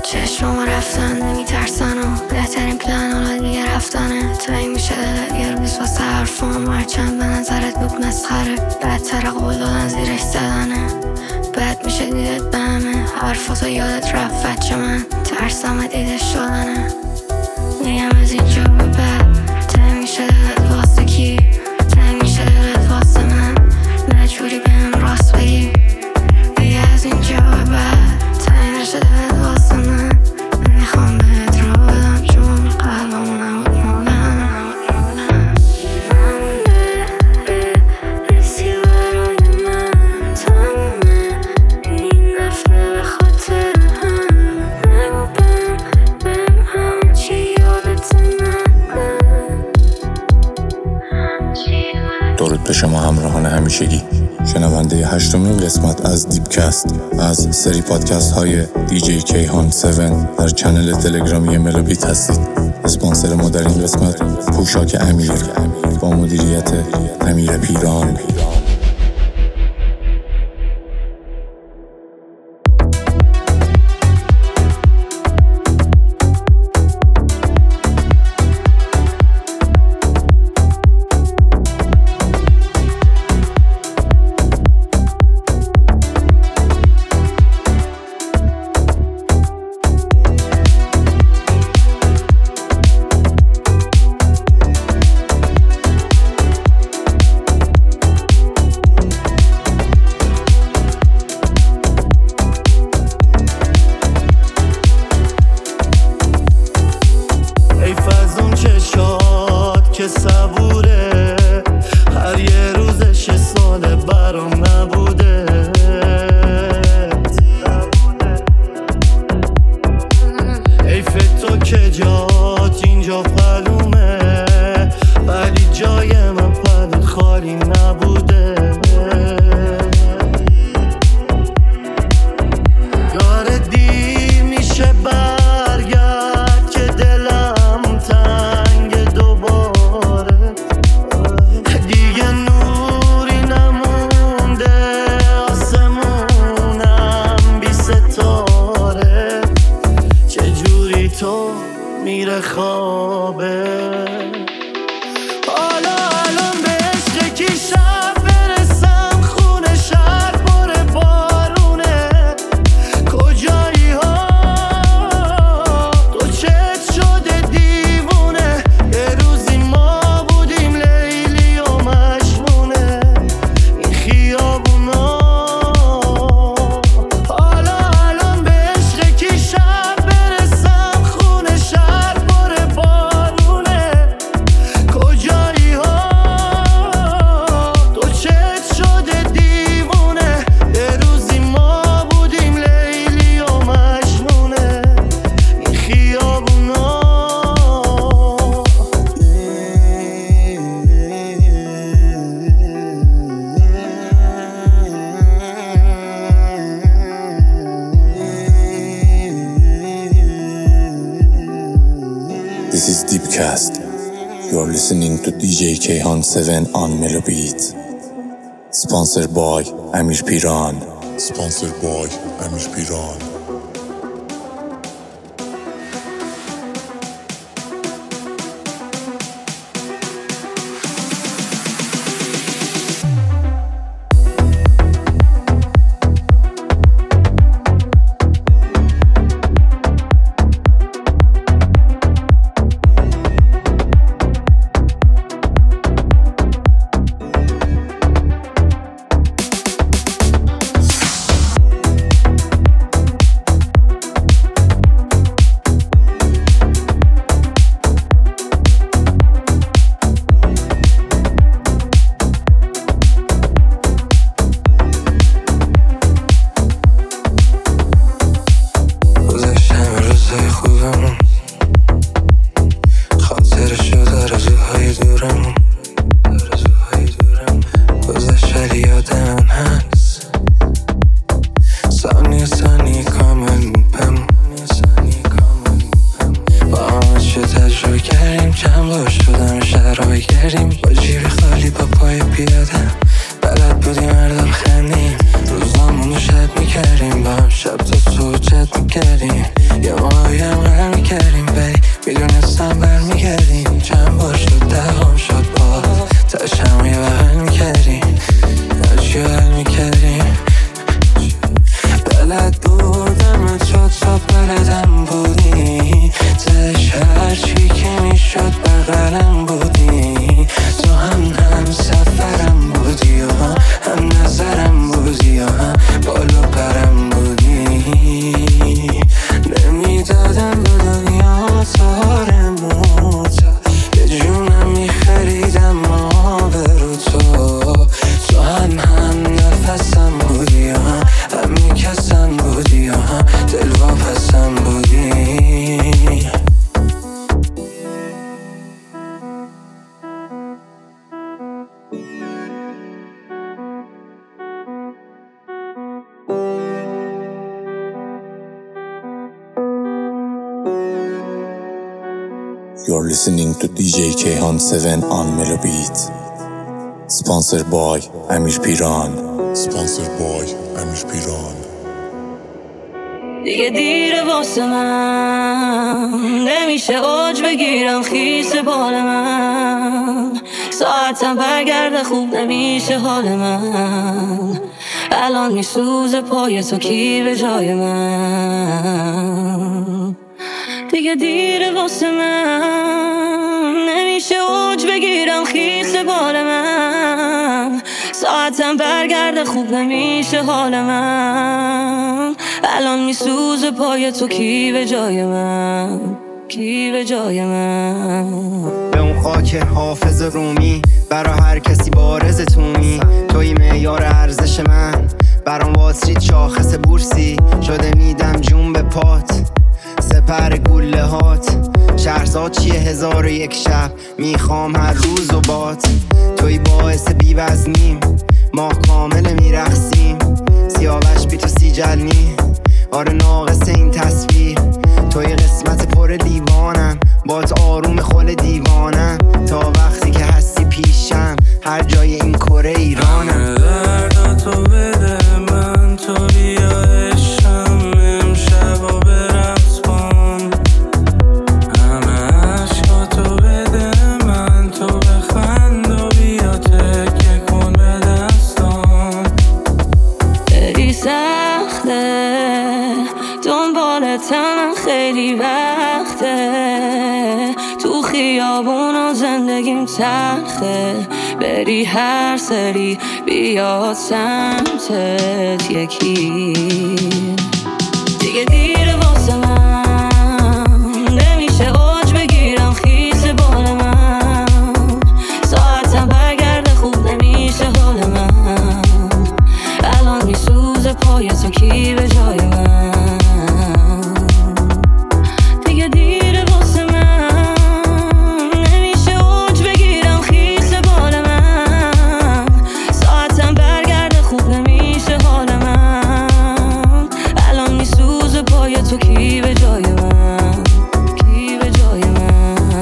چشمامو رفتن نمیترسن و بهترین پلن حالا دیگه رفتنه. تایی میشه دلت یه روز واسه حرفام هرچند به نظرت بود مسخره. بدتر قول دادن زیرش زدنه. بد میشه دیدت به همه حرفاتو یادت رفت بچه من. ترسم دیده شدنه. میگم از اینجا به بعد تایی میشه دلت واسه کی؟ تایی میشه دلت واسه من. مجبوری بهم راست بگی. دیگه از اینجا به بعد تایی میشه دلت واسه من. نمیخوام بهت رو بدم چون قلبمو نبود مولم. ممنونه رسی برای من تمومه این دفعه به خاطر هم. نگو بهم همه چی یادت نده. درود به شما همراهان همیشگی، شنونده 8مین قسمت از دیپکست از سری پادکست های دیجی کیهان 7 در چنل تلگرامی ملوبیت هستید. اسپانسر ما در این قسمت پوشاک امیر با مدیریت امیر پیران. صبوره هر یه روزش ساله برام نبوده. حیف تو که جات اینجا پلومه ولی جای من پلوت خالی نبوده. داره دیر میشه برگرد که دلم تنگ دوباره. دیگه نوری نمونده آسمونم بی ستاره. چجوری تو میره خوابه حالا الان به عشق کی شب برسم خونه شهر باره بارونه. کجایی ها تو چت شده دیوونه. یه روزی ما بودیم لیلی و مجنونه این خیابونا. حالا الان به عشق کی شب برسم خونه شهر باره بارونه. کجایی ها تو چت شده دیوونه. یه روزی ما بودیم لیلی و مجنونه این خیابونا. This is Deepcast. You are listening to DJ Kayhan 7 on Melobeat. Sponsored by Amir Piran. Sponsored by Amir Piran. شب تا صبح چت میکردیم یه یادم بودی، تش هرچی که میشد بغلم بودی، تو هم سفرم بودی و هم نظرم بودی و هم بالو پرم بودی. نمیدادم به دنیا تارموت، به جونم میخریدم آبرو تو هم نفسم بودی و هم میکسم بودی و هم دلواپسم بودی. You're listening to DJ Kayhan 7 on Melo Beat. Sponsored by Amir Piran. دیگه دیره واسه من، نمیشه اوج بگیرم خیس بال من، ساعتم برگرده خوب نمیشه حال من، الان میسوزه پای تو کی به جای من. دیگه دیره واسه من، نمیشه اوج بگیرم خیس بال من، ساعتم برگرده خوب نمیشه حال من، الان میسوزه پای تو کی به جای من، کی به جای من. به اون خاک حافظ رومی، برا هر کسی بارز تومی، توی معیار ارزش من، برام واسرید شاخص بورسی، شده میدم جون به پات، سپر گوله هات، شهرزاد چیه 1001 شب، میخوام هر روز و بات، توی باعث بی‌وزنیم، ماه کامل میرخسیم، سیاوش بی تو سیجلنی، آره ناقص این تصویر، توی قسمت پر دیوانم، بات آروم خل دیوانم، تا وقتی که هستی پیشم، هر جای این کره ایرانم. درداتو بده من، تو بیا عشقم امشب و برقصم، همه عشقاتو بده من، تو بخند و بیا تکه کن به دستان. خیلی سخته دنبالتم خیلی وقته، تو خیابون و زندگیم تلخه، بری هر سری بیاد سمتت یکی. دیگه دیره واسه من، نمیشه اوج بگیرم خیس بال من، ساعتم برگرده خوب نمیشه حال من، الان میسوزه پای تو کی به جای من. دیگه دیره واسه من، نمیشه اوج بگیرم خیس بال من، ساعتم برگرده خوب نمیشه حال من، الان میسوزه پای تو کی به جای من، کی به جای من.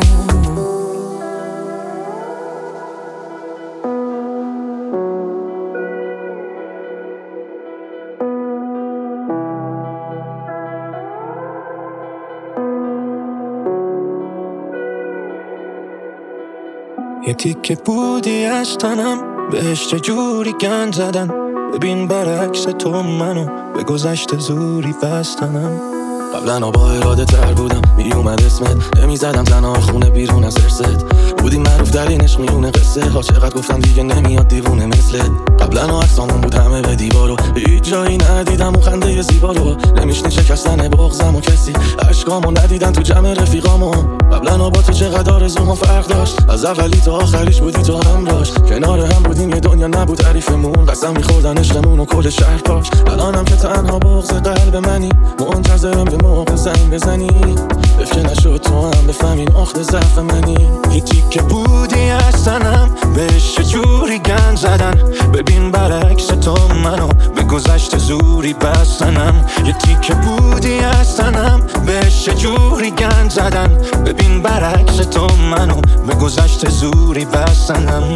یه تیکه بودی از تنم، بهش چجوری گند زدن، ببین برعکس تو منو به گذشته زوری بستنم. قبلا با اراده تر بودم، میومد اسمت، نمیزدم تنها خونه بیرون از ارست، بودی معروف در این عشق میونه قصه ها، چقدر گفتم دیگه نمیاد دیوونه مثلت. قبلا عکسامون بود همه به دیوارو، هیچ جایی ندیدم اون خنده زیبا رو، نمیشنی شکستن بغضم و کسی، عشقامو ندیدن تو جمع رفیقامو. قبلا با تو چقدر آرزوها فرق داشت، از اولی تا آخریش بودی تو همراش، کنار هم بودیم یه دنیا نبود تعریفمون، قسم میخوردن عشقمون و کل شهر پاش. الانم که تنها بغض قلب منی، منتظرم به موقع زنگ بزنی، که نشد تو هم بفهمین آخر ضعف منی. هیچی که بودی از تنم، بهش چجوری گند زدن، ببین برعکس تو منو به گذشته زوری بستنم. یه تیکه بودی از تنم، بهش چجوری گند زدن، ببین برعکس تو منو به گذشته زوری بستنم.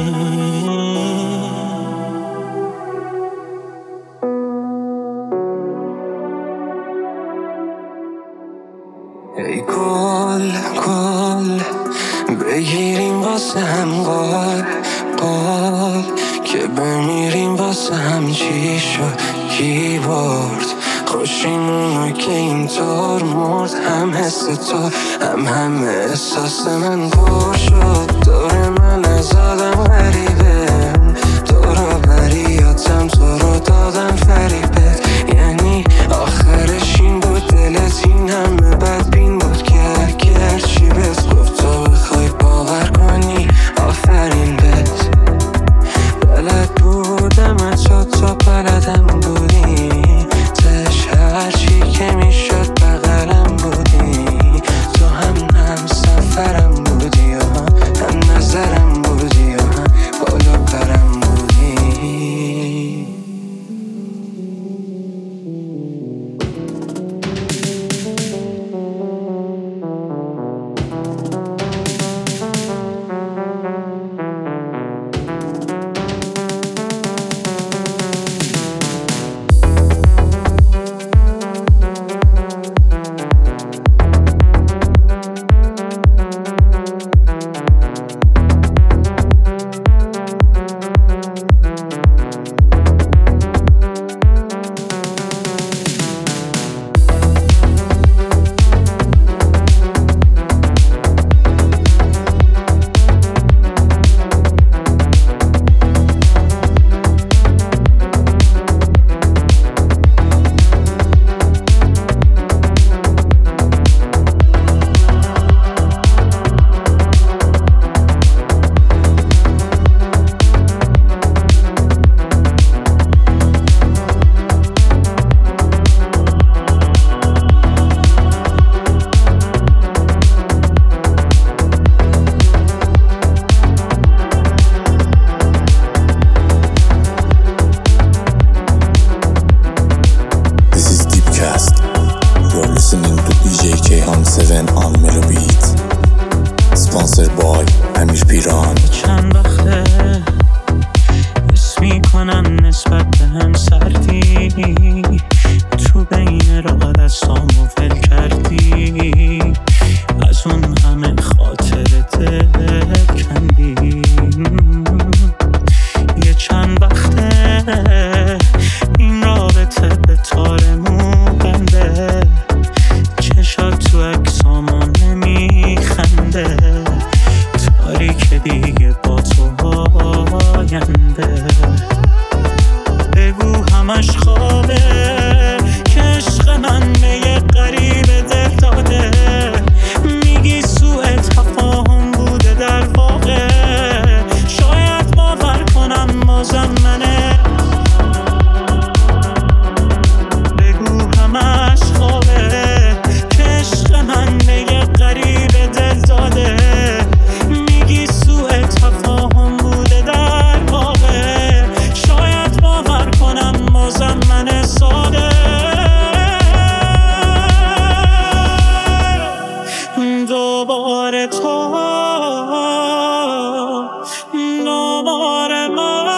ای گل گل بگیریم واسه هم قال قال، که بمیریم واسه هم چی شد کی برد خوشیمونو که اینطور مرد، هم حس تو هم احساس من پر شد. دور من از آدم غریبه، دورا بریاتم تو رو دادم فریبت. یعنی آخرش این بود، دلت این همه بدبین بود که هرچی بهت گفت تو بخوای باور کنی آفرین بهت. بلد بودم تو بلدم بودی، تش هرچی که میشد بغلم بودی. تو هم سفرم بودی و هم نظرم بودی و هم بالا پرم بودی. Listening to DJ K7 on Melo Beat. Sponsored by امیر پیران. چند وقته حس میکنم نسبت به هم سردی، تو بین راه دستامو ول کردی، از اون همه خاطر دل کندی. یه چند وقته این رابطه به تارمون بنده، چشات تو اکسامو نمیخنده، تاریک دیگه با تو آینده. بگو همش خوابه که عشق من به یه غریب دل داده، میگی سوء تفاهم بوده در واقع، شاید باور کنم بازم منه. بگو همش خوابه که عشق من به یه غریب دل داده، میگی سوء تفاهم بوده در واقع، شاید باور کنم بازم من ساده. دوباره تو دوباره من،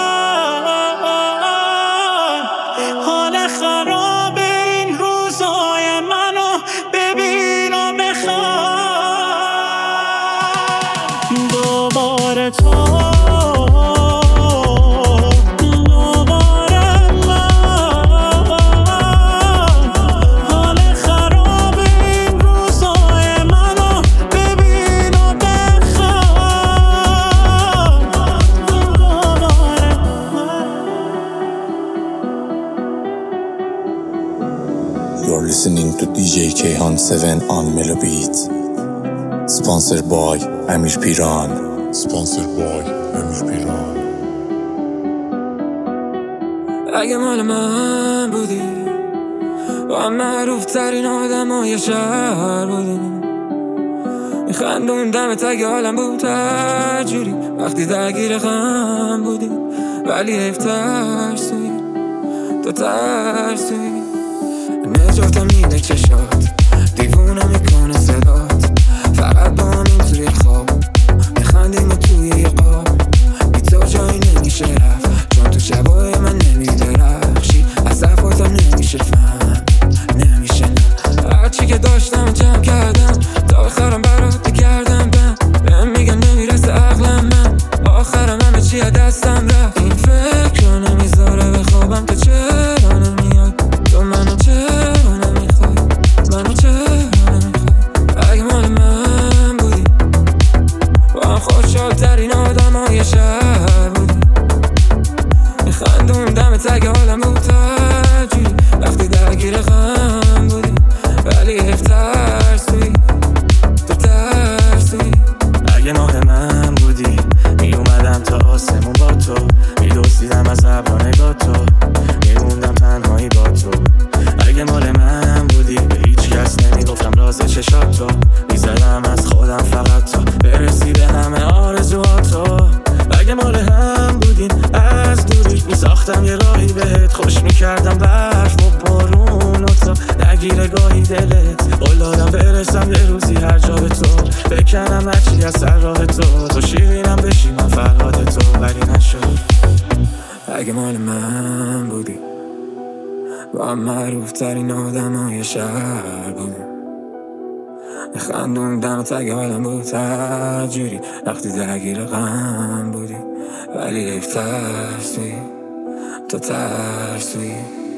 حال خراب این روزای منو ببین و بخواه. دوباره تو دوباره من، حال خراب این روزای منو ببین و بخواه. دوباره You're listening to DJ K7 on Melo Beat. Sponsored by امیر پیران. Sponsored by امیر پیران. اگه مال من بودی با هم معروف ترین آدمای شهر بودیم، میخندون دمت اگه حالم بود هر جوری وقتی درگیر غم بودی، ولی حیف ترسوی تو ترسوی. نجاتم میده چشات دیوونه میکنه صدات، فقط با همین توی خواب میخندیم و توی یه قاب، بی تو جایی نمیشه رفت چون تو شبای من نمیدرخشی، از حرفاتم نمیشه فهم نمیشه نه. هرچی که داشتم جمع کردم تا آخرم برات بگردم، بهم میگن نمیرسه عقلم، من آخرم همه چی از دستم رفت. این فکر رو نمیذاره بخوابم، تو چرا نمیاد تو منو چرا درگیر گاهی دلت قولادم برسم یه روزی هر جا به تو بکنم هرچی از سر راه تو شیرینم بشی من فرهاد تو ولی نشد. اگه مال من بودی با هم معروف ترین آدم های شهر بودی خندوندم تگ حالم بود تجوری وقتی درگیر غم بودی ولی حیف ترسوی تو ترسوی.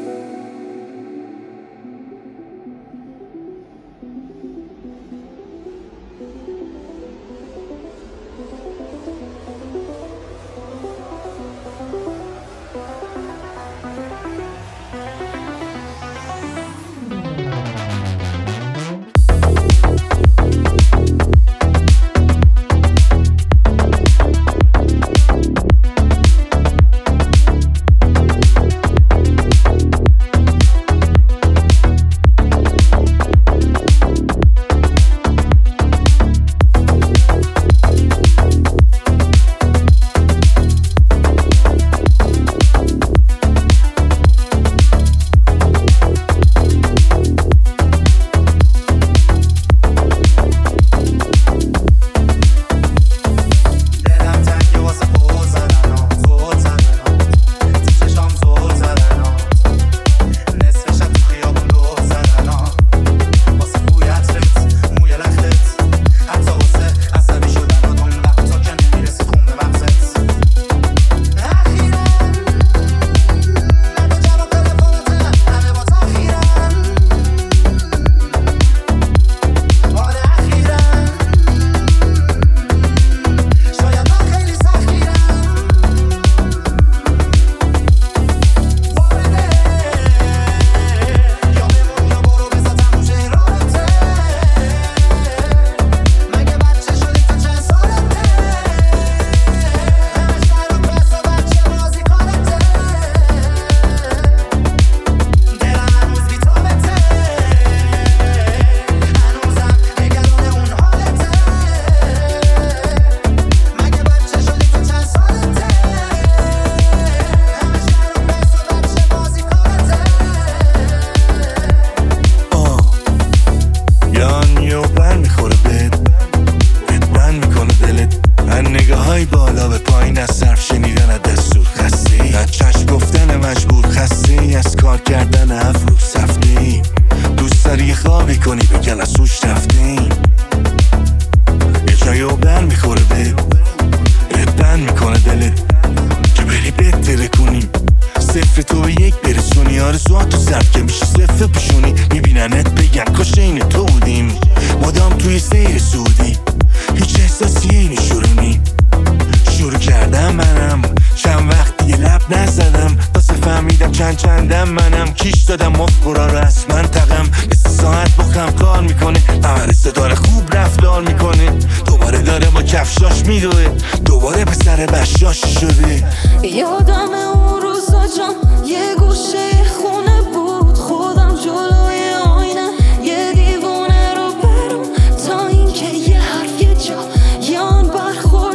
چندم منم کیش دادم مفکورا رو از منطقم مثل ساعت با خم کار میکنه ممرسه داره خوب رفتار میکنه دوباره داره با کفشاش میدوه دوباره پسر بشاش شده. یادم اون روزا جان یه گوشه خونه بود خودم جلوی آینه یه دیوونه رو برم تا اینکه یه حرف یه جا یان برخورد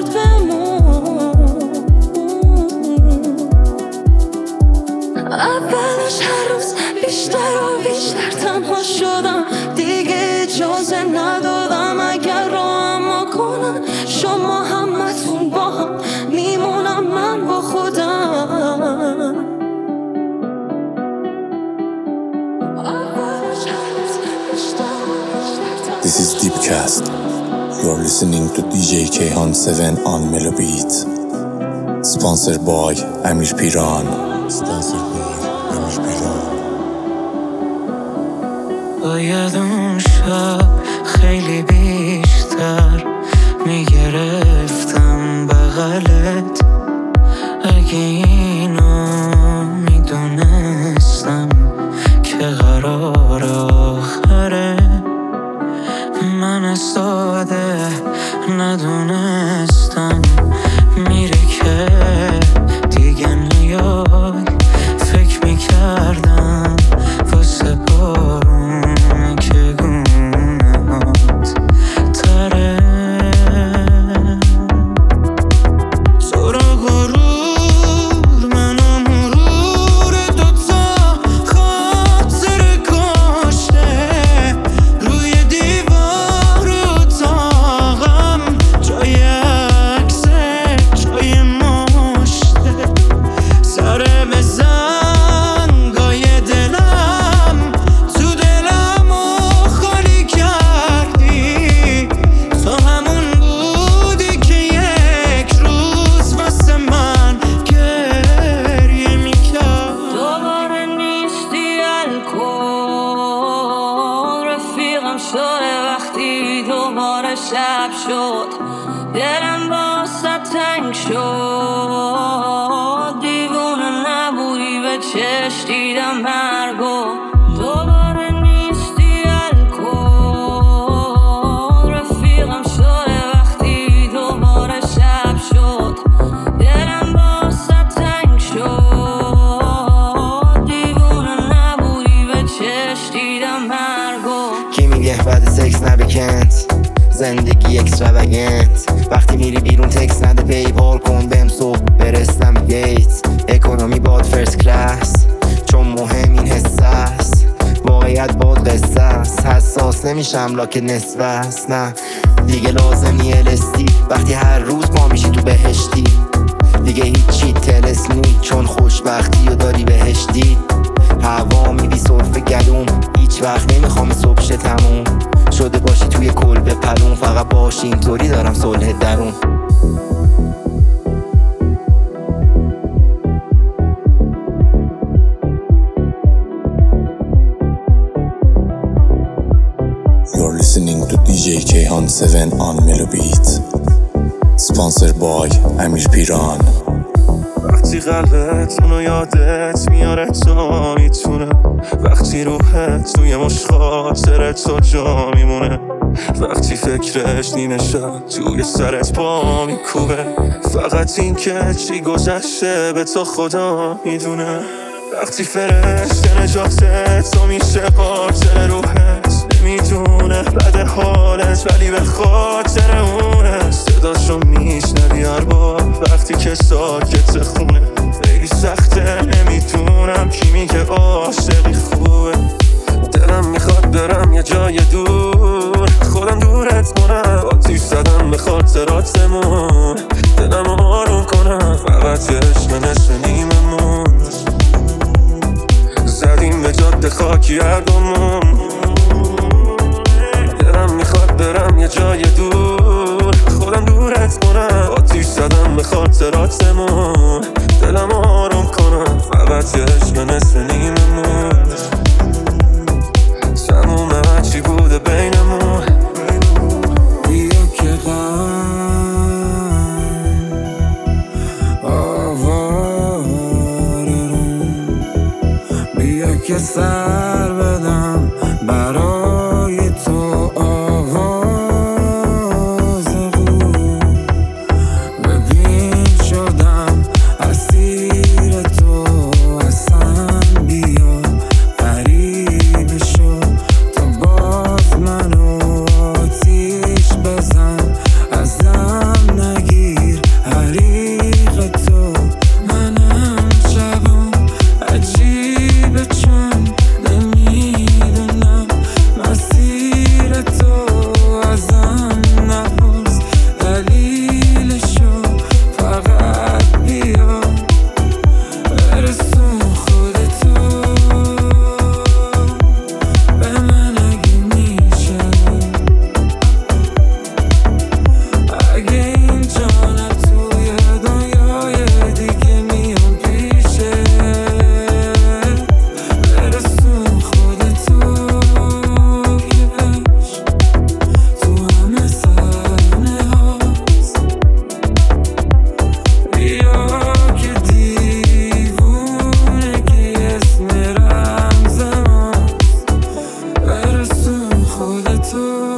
بمون اولش هر روز بیشتر و بیشتر تنها شدم دیگه اجازه ندادم اگر راهم کنن شما همتون با هم میمونم من با خودم. This is Deepcast. You're listening to DJ Kayhan 7 on Melobeat. Sponsored by Amir Piran. باید اون شب خیلی بیشتر میگرفتم بغلت اگه اینو میدونستم که قرار آخره من از ساده ندونستم میره که دیگه نیای فکر میکردم واسه بارون که گونه هات شده وقتی دوباره شب شد، دلم واسه تنگ شد. دیوونه نبودی به چشم دیدم مرگو، دوباره نیستی الکل. رفیقم شده وقتی دوباره شب شد، دلم واسه تنگ شد. دیوونه نبودی به چشم دیدم مرگو. کی میگه بعد سکس نبکند زندگی اکستراوگنت؟ وقتی میری بیرون تکس نده پیپال کن بهم صبح برسم گیت. اکونومی باد فرست کلاس چون مهم این حس است، واقعیت باد قصه است. حساس نمیشم لاک نصف است، نه دیگه لازم نی الستی. وقتی هر روز پا میشی تو بهشتی دیگه هیچی تلس نی، چون خوشبختی و داری بهشتی. هوا میبی صرف گلوم، هیچ وقت نمیخوام صبح شه تموم شده باشی توی کلبه پلون. فقط باشی اینطوری دارم صلح درون. You're listening to DJ Kayhan 7 on Melobeat. Sponsored by Amir Piran. وقتی قلبت اونو یادت میاره تا میتونه، وقتی روحت توی مش خاطرت تو جا میمونه، وقتی فکرش نیمه شب توی سرت پا میکوبه، فقط این که چی گذشته به تو خدا میدونه. وقتی فرشته نجاتت تو میشه قاتل روحت، نمیدونه بعد حالت ولی به خاطر اونه. صداشو میشنوی هر بار وقتی که ساکت خونه، خیلی سخته نمیدونم کی میگه عاشقی خوبه. دلم میخواد برم یه جای دور، خودم دورت کنم، آتیش زدم به خاطراتمون، دلم آروم کنم. فقط یه عشق نصف نیممون زدیم به جاده خاکی هر دومون. دلم میخواد برم یه جای دور، خودم دورت کنم، آتیش زدم به خاطراتمون، دلم آروم کنم. فقط یه عشق نصف نیممون، تموم هرچی بوده بینمون. بیا که آواره روم، بیا که سر بدم برای تو آواز قوم. ببین شدم اسیر تو، اصلا بیا غریب شو، تا باز منو آتیش بزن، ازم نگیر حریق تو. منم شبم عجیبه چون نمیدونم مسیر تو، ازم نپرس دلیلشو، فقط بیا برسون خودتو به من اگه میشه. اگه اینجا نه توی دنیای دیگه میام پیشه، برسون خودتو که عشق تو همه سرانه هاست. بیا که دیوونگی اسم رمز ماست، برسون خودتو